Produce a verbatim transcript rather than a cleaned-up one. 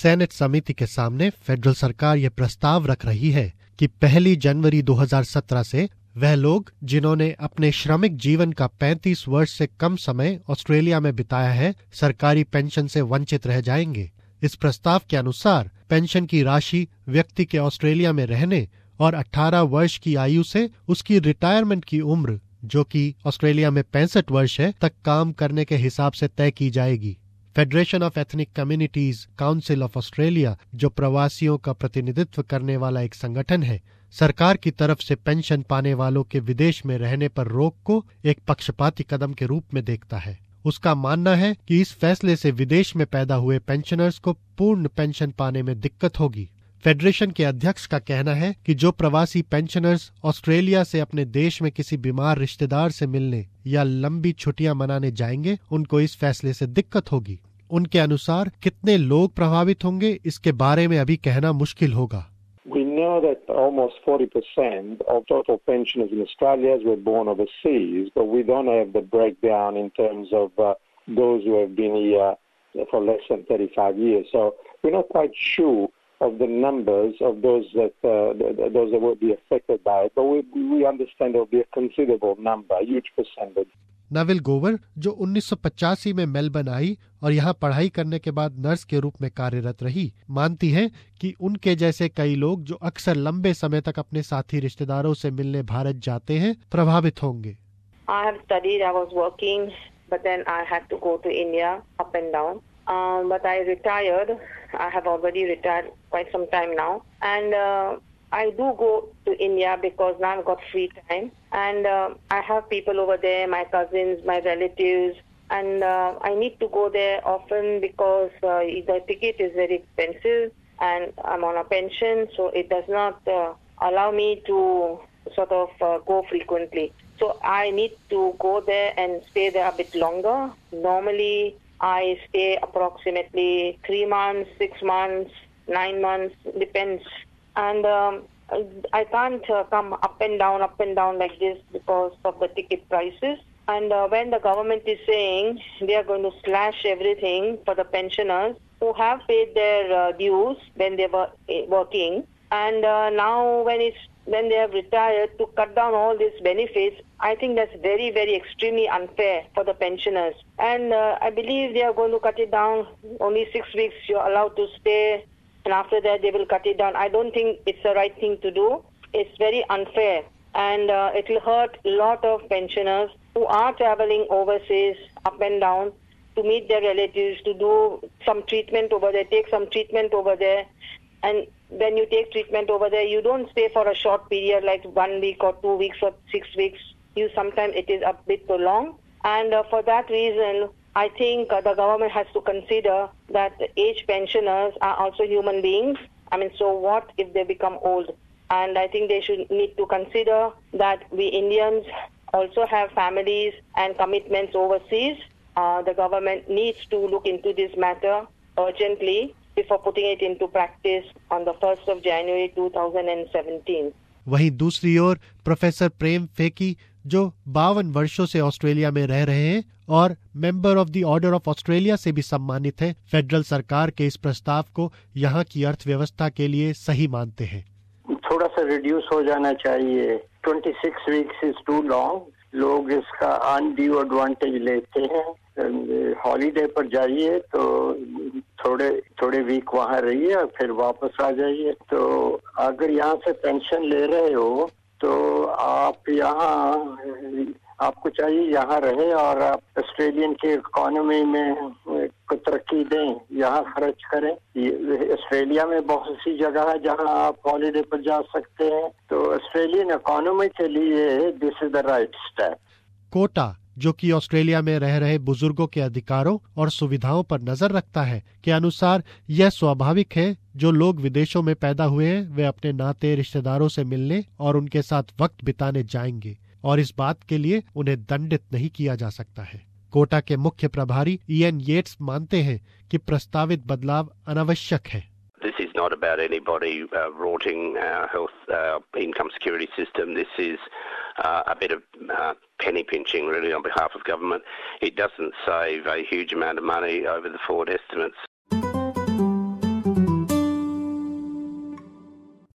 Senate समिति के सामने फेडरल सरकार ये प्रस्ताव रख रही है कि पहली जनवरी दो हज़ार सत्रह से वह लोग जिन्होंने अपने श्रमिक जीवन का पैंतीस वर्ष से कम समय ऑस्ट्रेलिया में बिताया है, सरकारी पेंशन से वंचित रह जाएंगे। इस प्रस्ताव के अनुसार पेंशन की राशि व्यक्ति के ऑस्ट्रेलिया में रहने और अठारह वर्ष की आयु से उसकी रिटायरमेंट की उम्र, जो कि ऑस्ट्रेलिया में पैंसठ वर्ष है, तक काम करने के हिसाब से तय की जाएगी। Federation of Ethnic Communities Council of Australia, जो प्रवासियों का प्रतिनिधित्व करने वाला एक संगठन है, सरकार की तरफ से पेंशन पाने वालों के विदेश में रहने पर रोक को एक पक्षपाती कदम के रूप में देखता है। उसका मानना है कि इस फैसले से विदेश में पैदा हुए पेंशनर्स को पूर्ण पेंशन पाने में दिक्कत होगी। फेडरेशन के अध्यक्ष का कहना है कि जो प्रवासी पेंशनर्स ऑस्ट्रेलिया से अपने देश में किसी बीमार रिश्तेदार से मिलने या लंबी छुट्टियां मनाने जाएंगे, उनको इस फैसले से दिक्कत होगी। उनके अनुसार कितने लोग प्रभावित होंगे, इसके बारे में अभी कहना मुश्किल होगा। We know that almost forty percent of total pensioners in Australia were born overseas, but we don't have the breakdown in terms of uh, those who have been here for less than thirty-five years. So we're not quite sure of the numbers of those that uh, those that will be affected by it, but we, we understand there will be a considerable number, a huge percentage. Nabil गोवर, जो उन्नीस सौ पचासी में Melbourne आई और यहाँ पढ़ाई करने के बाद नर्स के रूप में कार्यरत रही, मानती हैं कि उनके जैसे कई लोग जो अक्सर लंबे समय तक अपने साथी रिश्तेदारों से मिलने भारत जाते हैं, प्रभावित होंगे। I have studied, I was working, but then I had to go to India up and down. Um, but I retired. I have already retired quite some time now, and uh, I do go to India because now I've got free time, and uh, I have people over there, my cousins, my relatives, and uh, I need to go there often because uh, the ticket is very expensive, and I'm on a pension, so it does not uh, allow me to sort of uh, go frequently. So I need to go there and stay there a bit longer. Normally, I stay approximately three months, six months, nine months, depends. And um, I can't uh, come up and down, up and down like this because of the ticket prices. And uh, when the government is saying they are going to slash everything for the pensioners who have paid their uh, dues when they were uh, working, and uh, now when it's when they have retired, to cut down all these benefits, I think that's very, very extremely unfair for the pensioners. And uh, I believe they are going to cut it down. Only six weeks you're allowed to stay, and after that they will cut it down. I don't think it's the right thing to do. It's very unfair, and uh, it will hurt a lot of pensioners who are traveling overseas up and down to meet their relatives, to do some treatment over there, take some treatment over there. And when you take treatment over there, you don't stay for a short period like one week or two weeks or six weeks. You sometimes it is a bit too long. And uh, for that reason, I think uh, the government has to consider that age pensioners are also human beings. I mean, so what if they become old? And I think they should need to consider that we Indians also have families and commitments overseas. Uh, the government needs to look into this matter urgently before putting it into practice on the first of January two thousand seventeen. वहीं दूसरी ओर professor प्रेम फेकी, जो बावन वर्षों से Australia में रह रहे हैं और member of the Order of Australia से भी सम्मानित हैं, फेडरल सरकार के इस प्रस्ताव को यहाँ की अर्थव्यवस्था के लिए सही मानते हैं। थोड़ा सा रिड्यूस हो जाना चाहिए। छब्बीस वीक्स इज टू लॉन्ग। लोग इसका अनड्यू एडवांटेज लेते हैं। हॉलीडे पर जाइए तो थोड़े थोड़े वीक वहाँ रहिए और फिर वापस आ जाइए। तो अगर यहाँ से पेंशन ले रहे हो तो आप यहाँ आपको चाहिए यहाँ रहे और आप ऑस्ट्रेलियन की इकोनॉमी में तरक्की दें, यहाँ खर्च करें। ऑस्ट्रेलिया में बहुत सी जगह है जहाँ आप हॉलीडे पर जा सकते हैं। तो ऑस्ट्रेलियन इकोनॉमी के लिए this is the right step. Quota, जो कि ऑस्ट्रेलिया में रह रहे बुजुर्गों के अधिकारों और सुविधाओं पर नजर रखता है, के अनुसार यह स्वाभाविक है जो लोग विदेशों में पैदा हुए हैं वे अपने नाते रिश्तेदारों से मिलने और उनके साथ वक्त बिताने जाएंगे और इस बात के लिए उन्हें दंडित नहीं किया जा सकता है। कोटा के मुख्य प्रभारी इयन येट्स मानते हैं कि प्रस्तावित बदलाव अनावश्यक है। This is not about anybody uh, rorting our health uh, income security system. This is uh, a bit of uh, penny pinching really on behalf of government. It doesn't save a huge amount of money over the forward estimates.